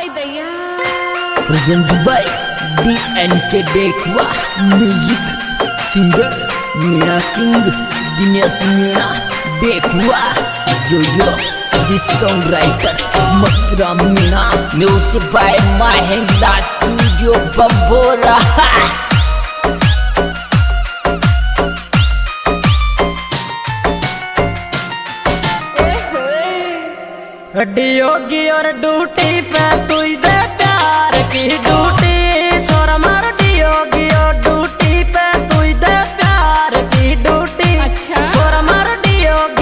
Presented by DNK Dekwa Music Singer Meena King Dinesh Meena Dekwa Yo this songwriter Mastra Meena Music by Mahindra Studio Bambora Yogi और duty पे तू दे प्यार की duty छोरा मार योगी और duty पे तू दे प्यार की ड्यूटी छोरा मार योगी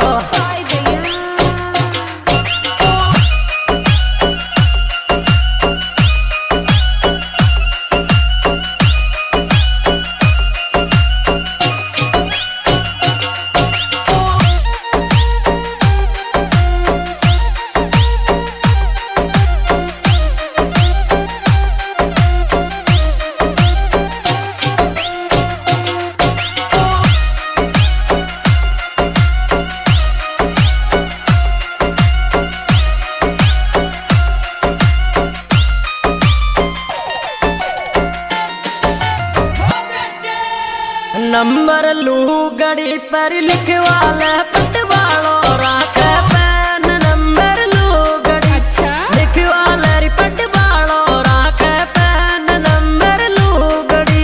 नंबर लू गड़ी पर लिखवाले पटवालो राखे पैन नंबर लू गड़ी लिखवाले पटवालो राखे पैन नंबर लू गड़ी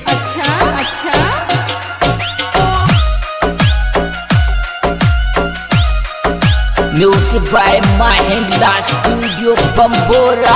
Music by Mahindra Studio Bambora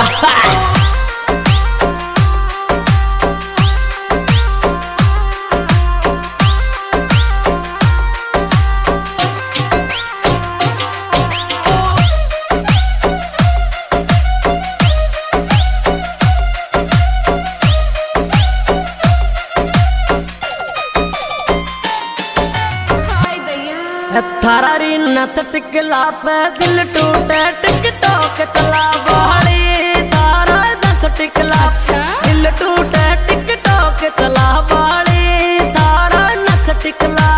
थारा नत टिकला पे दिल टूटे टिकटॉक चला बाड़ी तारा नत टिकला दिल टूटे टिकटॉक चला बाड़ी तारा नत टिकला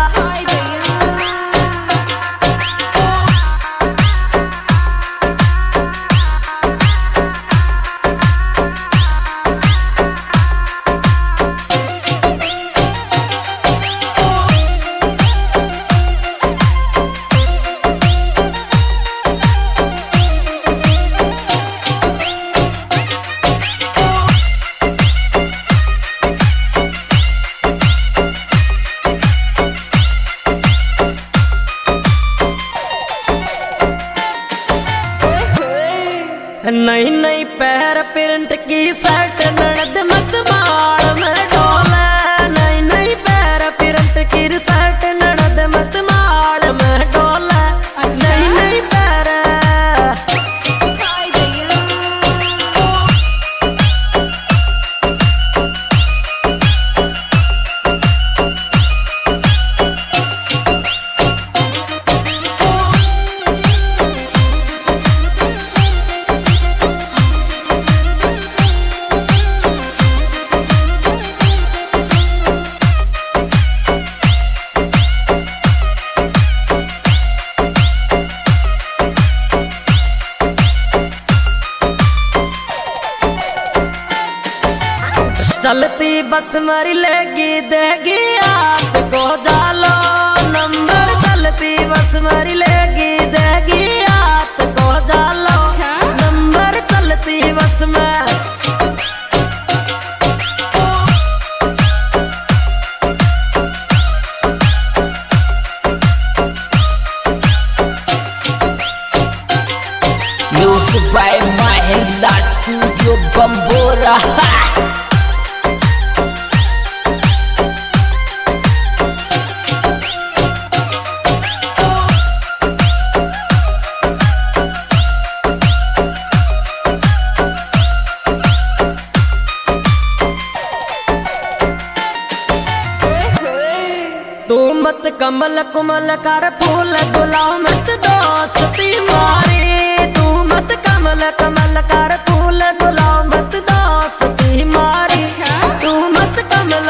नई नई पैर प्रिंट की शर्ट ननद मत मार में डोले नई नई पैर प्रिंट की शर्ट ननद मत मार में डोले नई नई पैर चलती बस मरी लेगी देगी आपको जालो नंबर चलती बस मरी लेगी देगी आपको जालो नंबर चलती बस में Music by Mahindra Studio Bambora तू मत कमल कुमल कर फूल गुलाब मत दोस्ती मारी तू मत कमल कमल कर फूल गुलाब मत दोस्ती मारी तू मत कमल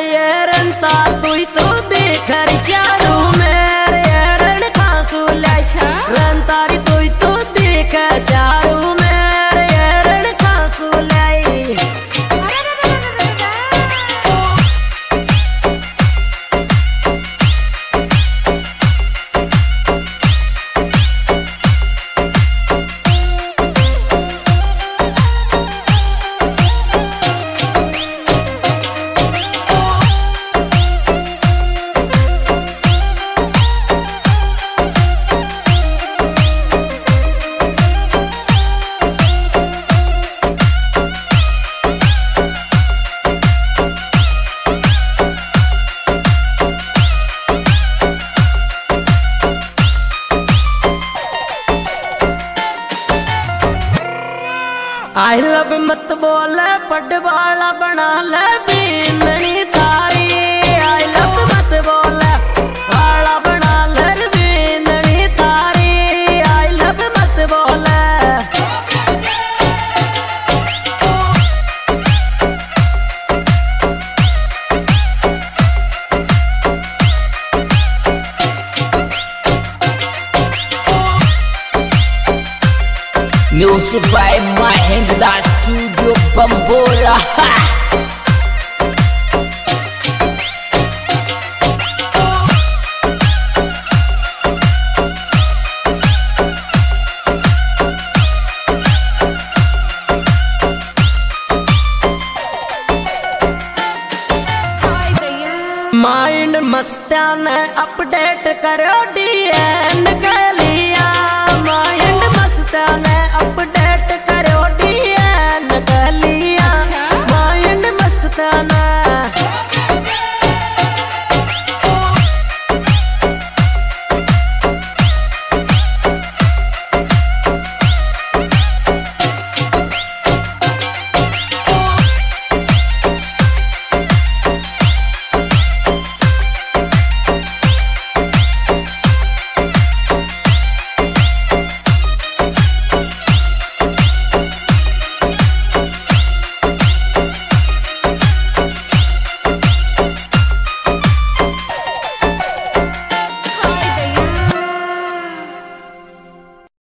ये रंता तुई तो देख चारू मेरे रण खासू लाई रंतारी तुई तो देख चारू मेरे रण खासू लाई आई लव मत बोले पड वाला बना ले बींदनी तारी आई लव मत बोले वाला बना ले बींदनी तारी आई लव मत बोले Music by Mahendra Studio Bambora. Mind मस्त्या ने अपडेट करो डीएन के